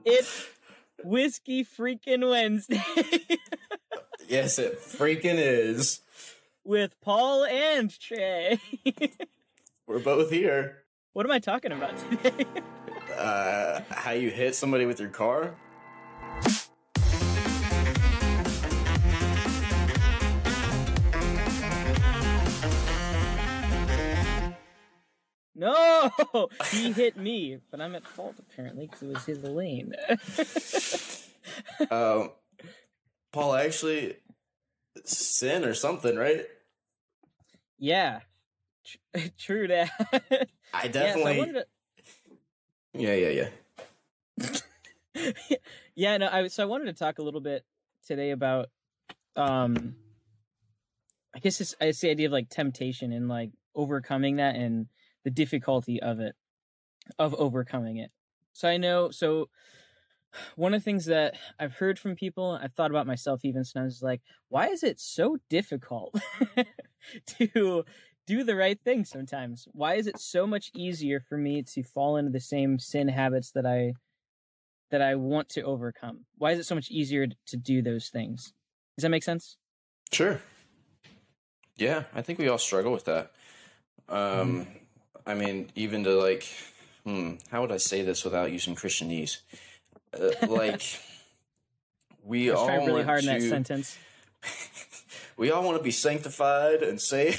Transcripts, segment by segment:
It's Whiskey Freaking Wednesday. Yes, it freaking is. With Paul and Trey. We're both here. What am I talking about today? How you hit somebody with your car? No! He hit me, but I'm at fault apparently because it was his lane. Paul, actually, sin or something, right? Yeah. True that. I definitely... Yeah. Yeah, no, I wanted to talk a little bit today about, I guess it's the idea of like temptation and like overcoming that and the difficulty of overcoming it. So one of the things that I've heard from people, I've thought about myself even sometimes, is like, why is it so difficult to do the right thing sometimes? Why is it so much easier for me to fall into the same sin habits that I want to overcome? Why is it so much easier to do those things? Does that make sense? Sure. Yeah, I think we all struggle with that. I mean, even to like, how would I say this without using Christianese? We all trying really want hard to, in that sentence. We all want to be sanctified and say,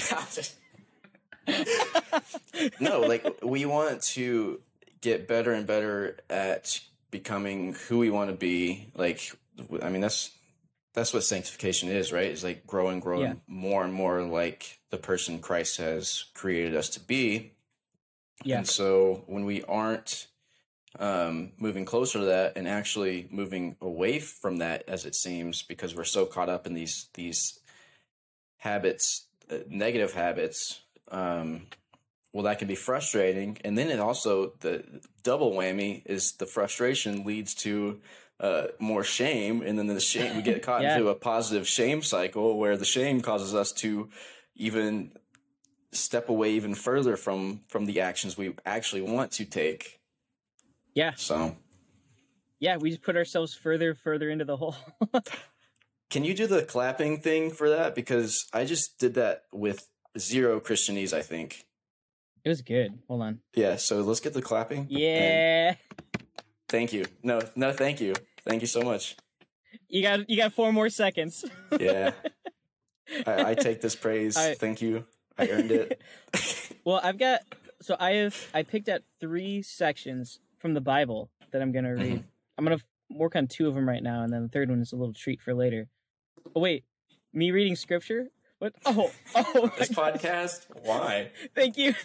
no, like we want to get better and better at becoming who we want to be. Like, I mean, that's what sanctification is, right? It's like growing more and more like the person Christ has created us to be. Yeah. And so when we aren't moving closer to that and actually moving away from that, as it seems, because we're so caught up in these habits, negative habits, well, that can be frustrating. And then it also, the double whammy is the frustration leads to more shame, and then the shame, we get caught into a positive shame cycle where the shame causes us to even step away even further from the actions we actually want to take. Yeah. So. Yeah, we just put ourselves further into the hole. Can you do the clapping thing for that? Because I just did that with zero Christianese, I think. It was good. Hold on. Yeah, so let's get the clapping. Yeah. Thank you. No, thank you. Thank you so much. You got 4 more seconds. Yeah. I take this praise. Thank you. I earned it. Well, I picked out 3 sections from the Bible that I'm going to read. I'm going to work on 2 of them right now, and then the third one is a little treat for later. Oh, wait. Me reading scripture? What? Oh. This podcast? Why? Thank you.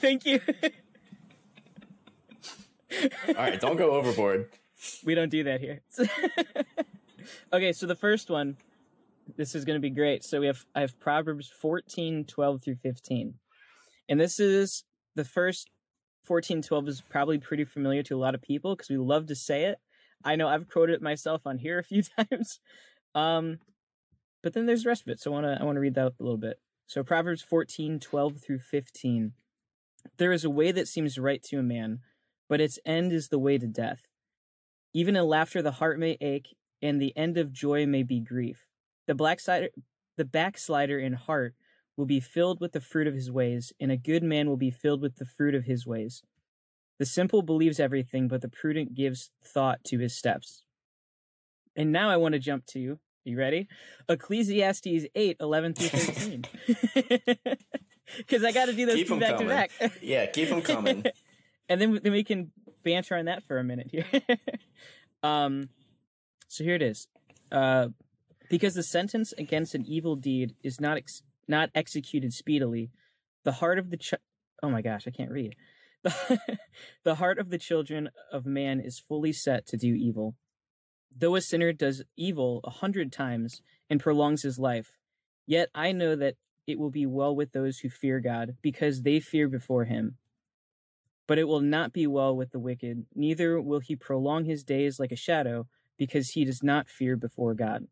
All right, don't go overboard. We don't do that here. Okay, so the first one, this is going to be great. So I have Proverbs 14:12 through 15. And this is the first 14:12 is probably pretty familiar to a lot of people because we love to say it. I know I've quoted it myself on here a few times. But then there's the rest of it. So I want to read that a little bit. So Proverbs 14:12 through 15. There is a way that seems right to a man, but its end is the way to death. Even in laughter the heart may ache, and the end of joy may be grief. The backslider in heart will be filled with the fruit of his ways, and a good man will be filled with the fruit of his ways. The simple believes everything, but the prudent gives thought to his steps. And now I want to jump to, you ready? Ecclesiastes 8:11 through 13. Because I got to do those two back to back. Yeah, keep them coming. And then we can banter on that for a minute here. So here it is. Because the sentence against an evil deed is not executed speedily, the heart of oh my gosh, I can't read. The heart of the children of man is fully set to do evil. Though a sinner does evil 100 times and prolongs his life, yet I know that it will be well with those who fear God, because they fear before him. But it will not be well with the wicked, neither will he prolong his days like a shadow, because he does not fear before God.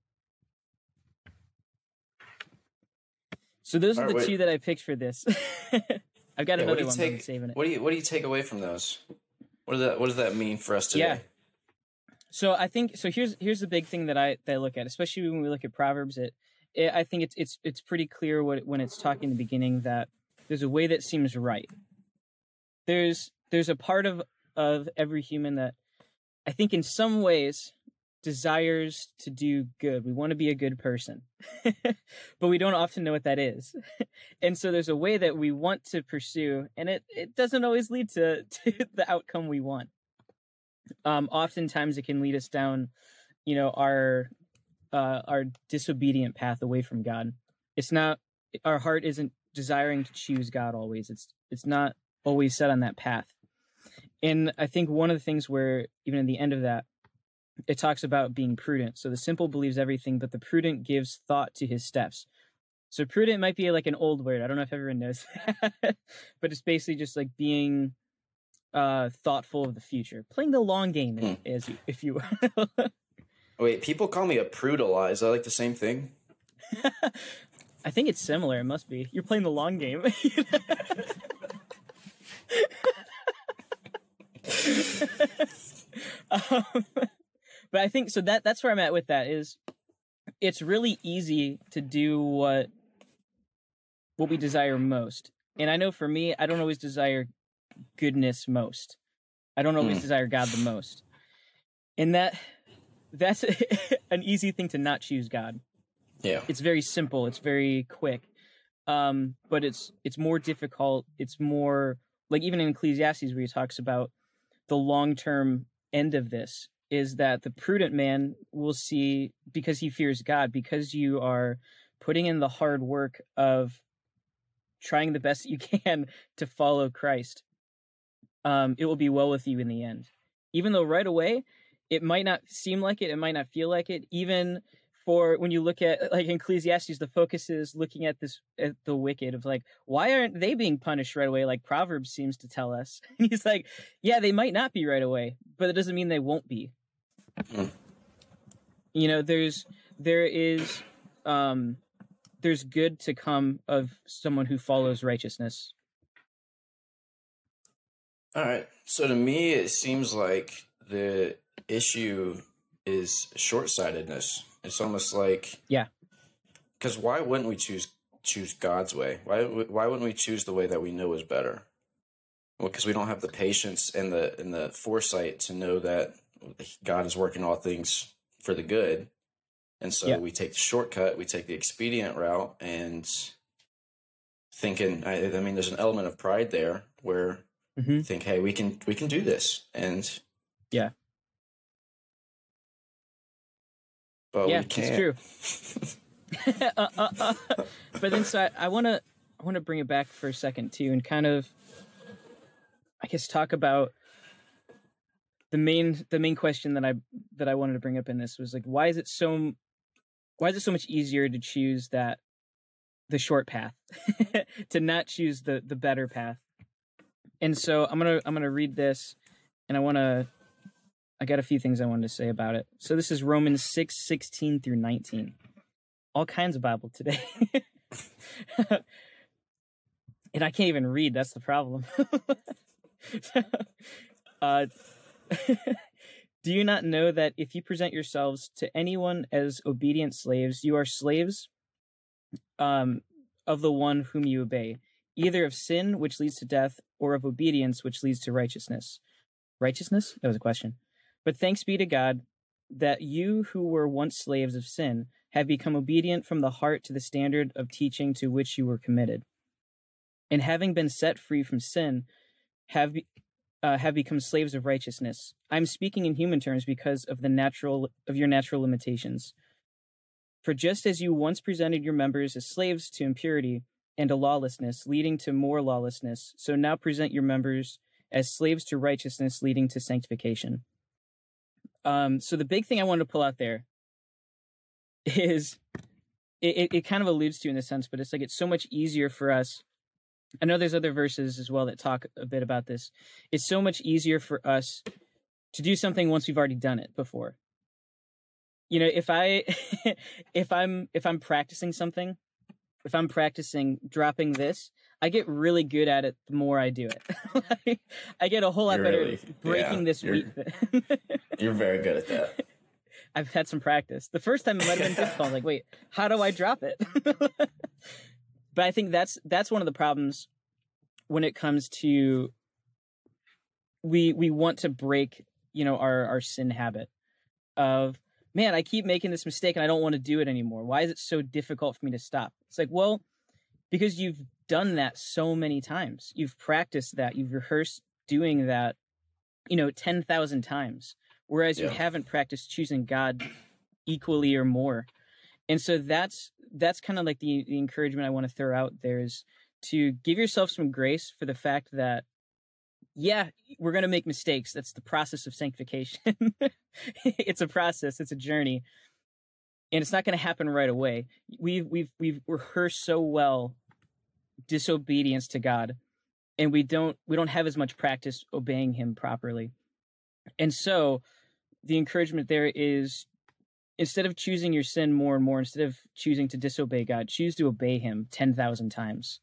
So those are the 2 that I picked for this. I've got another one, I'm saving it. What do you take away from those? What does that mean for us today? So I think so. Here's the big thing that I look at, especially when we look at Proverbs. I think it's pretty clear when it's talking in the beginning that there's a way that seems right. There's a part of every human that I think in some ways desires to do good. We want to be a good person, but we don't often know what that is. And so there's a way that we want to pursue, and it doesn't always lead to the outcome we want. Oftentimes it can lead us down, our disobedient path away from God. It's not, our heart isn't desiring to choose God always. It's not always set on that path. And I think one of the things where even in the end of that, it talks about being prudent. So the simple believes everything, but the prudent gives thought to his steps. So prudent might be like an old word. I don't know if everyone knows that, but it's basically just like being thoughtful of the future, playing the long game, if you will. Wait, people call me a prude a lot. Is that like the same thing? I think it's similar. It must be. You're playing the long game. But I think so that's where I'm at with that. Is it's really easy to do what we desire most. And I know for me, I don't always desire goodness most. I don't always desire God the most. And that's an easy thing to not choose God. Yeah. It's very simple. It's very quick. But it's more difficult. It's more like even in Ecclesiastes where he talks about the long-term end of this is that the prudent man will see, because he fears God, because you are putting in the hard work of trying the best that you can to follow Christ, it will be well with you in the end. Even though right away, it might not seem like it might not feel like it, even for when you look at, like in Ecclesiastes, the focus is looking at the wicked of like, why aren't they being punished right away? Like Proverbs seems to tell us. And he's like, yeah, they might not be right away, but it doesn't mean they won't be. There's good to come of someone who follows righteousness. All right. So to me, it seems like the issue is short-sightedness. It's almost like, yeah, because why wouldn't we choose God's way? Why wouldn't we choose the way that we know is better? Well, because we don't have the patience and the foresight to know that God is working all things for the good, and so we take the shortcut, we take the expedient route, and thinking, I mean, there's an element of pride there where you think, hey, we can do this, and but we can't. It's true. But then, so I want to bring it back for a second too, and kind of, I guess, talk about the main question that I wanted to bring up in this was like, why is it so much easier to choose the short path, to not choose the better path? And so I'm gonna read this, and I got a few things I wanted to say about it. So this is Romans 6:16 through 19. All kinds of Bible today. And I can't even read, that's the problem. Do you not know that if you present yourselves to anyone as obedient slaves, you are slaves of the one whom you obey, either of sin, which leads to death, or of obedience, which leads to righteousness? Righteousness? That was a question. But thanks be to God that you who were once slaves of sin have become obedient from the heart to the standard of teaching to which you were committed. And having been set free from sin, have become slaves of righteousness. I'm speaking in human terms because of your natural limitations. For just as you once presented your members as slaves to impurity and to lawlessness, leading to more lawlessness, so now present your members as slaves to righteousness, leading to sanctification. So the big thing I wanted to pull out there is it kind of alludes to in a sense, but it's like it's so much easier for us. I know there's other verses as well that talk a bit about this. It's so much easier for us to do something once we've already done it before. You know, if I'm practicing something, if I'm practicing dropping this, I get really good at it the more I do it. Like, I get a whole lot better at breaking this wheat thing. You're very good at that. I've had some practice. The first time it might have been difficult. I was like, wait, how do I drop it? But I think that's one of the problems when it comes to we want to break, our sin habit of, man, I keep making this mistake and I don't want to do it anymore. Why is it so difficult for me to stop? It's like, well, because you've done that so many times. You've practiced that. You've rehearsed doing that, 10,000 times. Whereas you haven't practiced choosing God equally or more. And so that's kind of like the encouragement I want to throw out there, is to give yourself some grace for the fact that, yeah, we're going to make mistakes. That's the process of sanctification. It's a process. It's a journey. And it's not going to happen right away. We've rehearsed so well disobedience to God, and we don't have as much practice obeying him properly. And so the encouragement there is, instead of choosing your sin more and more, instead of choosing to disobey God, choose to obey him 10,000 times.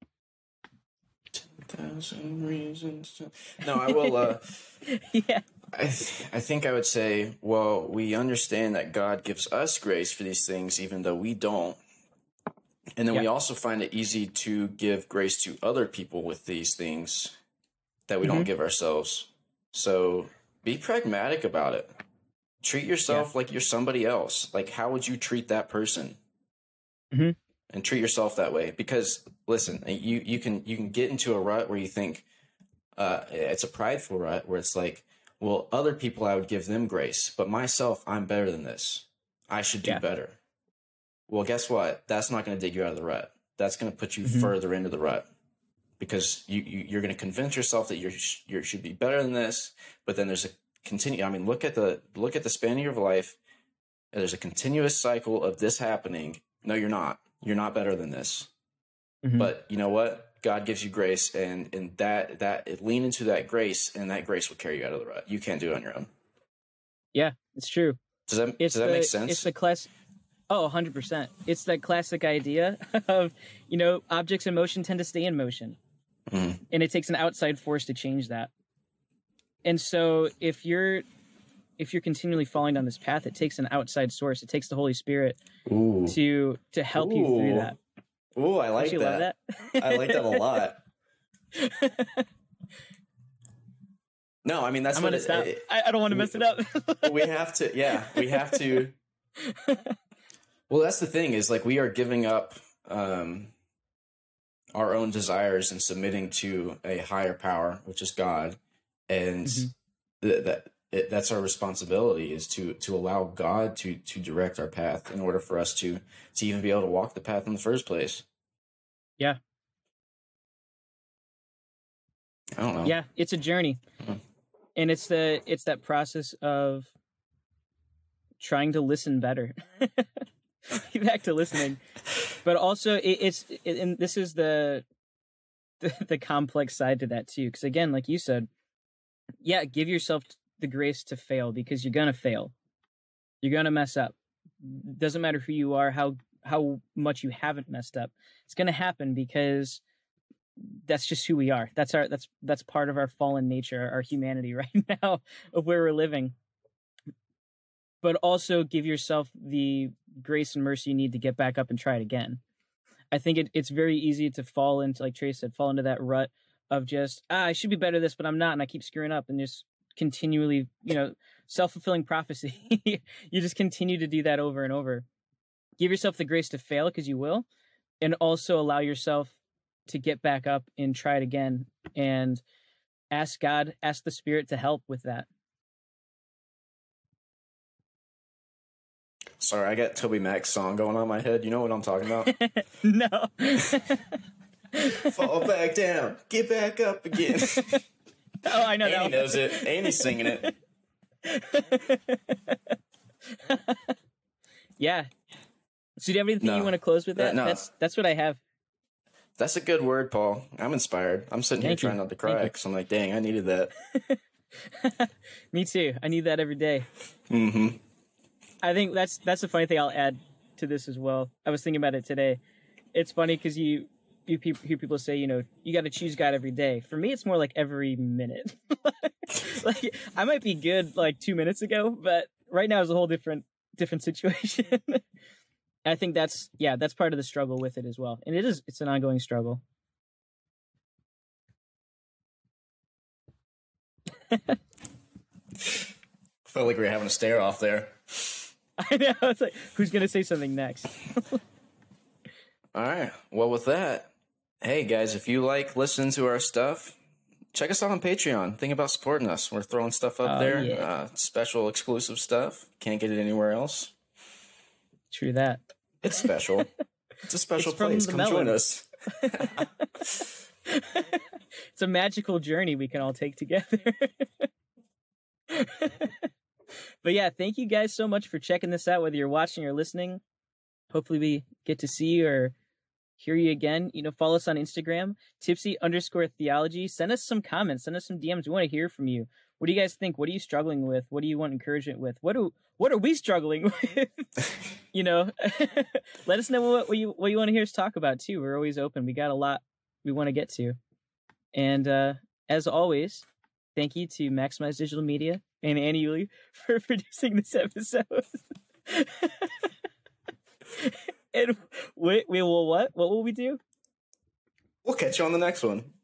10,000 reasons. No, I will. Yeah. I think I would say, well, we understand that God gives us grace for these things, even though we don't. And then we also find it easy to give grace to other people with these things that we don't give ourselves. So be pragmatic about it. Treat yourself like you're somebody else. Like, how would you treat that person? Mm-hmm. And treat yourself that way. Because, listen, you can get into a rut where you think it's a prideful rut, where it's like, well, other people, I would give them grace, but myself, I'm better than this. I should do better. Well, guess what? That's not going to dig you out of the rut. That's going to put you further into the rut, because you're going to convince yourself that you should be better than this. But then there's a continue. I mean, look at the span of your life. And there's a continuous cycle of this happening. No, you're not. You're not better than this. But you know what? God gives you grace, and that lean into that grace, and that grace will carry you out of the rut. You can't do it on your own. Yeah, it's true. Does that make sense? It's the class. Oh, 100%. It's that classic idea of, objects in motion tend to stay in motion. And it takes an outside force to change that. And so if you're continually falling down this path, it takes an outside source. It takes the Holy Spirit to help you through that. Ooh, I like that. Love that? I like that a lot. No, I mean, that's I'm going to stop. I don't want to mess it up. We have to. Yeah, we have to. Well, that's the thing, is like, we are giving up our own desires and submitting to a higher power, which is God. And that's our responsibility, is to allow God to direct our path in order for us to even be able to walk the path in the first place. Yeah. I don't know. Yeah, it's a journey. And it's that process of trying to listen better. Back to listening. But also and this is the complex side to that too, because again, like you said, give yourself the grace to fail, because you're gonna fail. You're gonna mess up. Doesn't matter who you are, how much you haven't messed up. It's gonna happen, because that's just who we are. That's part of our fallen nature, our humanity right now, of where we're living. But also give yourself the grace and mercy you need to get back up and try it again. I think it's very easy to fall into, like Trey said, fall into that rut of just, I should be better at this, but I'm not, and I keep screwing up, and just continually, self-fulfilling prophecy. You just continue to do that over and over. Give yourself the grace to fail, because you will, and also allow yourself to get back up and try it again, and ask the Spirit to help with that. Sorry, I got Toby Mac's song going on in my head. You know what I'm talking about? No. Fall back down, get back up again. Oh, I know that. Annie knows it. Annie's singing it. Yeah. So do you have anything you want to close with that? No. That's what I have. That's a good word, Paul. I'm inspired. I'm sitting here trying not to cry, because I'm like, dang, I needed that. Me too. I need that every day. Mm-hmm. I think that's a funny thing I'll add to this as well. I was thinking about it today. It's funny because hear people say, you know, you got to choose God every day. For me, it's more like every minute. Like I might be good like 2 minutes ago, but right now is a whole different situation. I think that's part of the struggle with it as well. And it's an ongoing struggle. Felt like we were having a stare off there. I know. It's like, who's going to say something next? All right. Well, with that, hey guys, if you like listening to our stuff, check us out on Patreon. Think about supporting us. We're throwing stuff up there. Yeah. Special exclusive stuff. Can't get it anywhere else. True that. It's special. It's a special place. Come join us. It's a magical journey we can all take together. But yeah, thank you guys so much for checking this out, whether you're watching or listening. Hopefully we get to see you or hear you again. You know, follow us on Instagram, tipsy_theology. Send us some comments. Send us some DMs. We want to hear from you. What do you guys think? What are you struggling with? What do you want encouragement with? What are we struggling with? You know, let us know what you want to hear us talk about too. We're always open. We got a lot we want to get to. And as always, thank you to Maximize Digital Media and Annie Yuli for producing this episode. And what will we do? We'll catch you on the next one.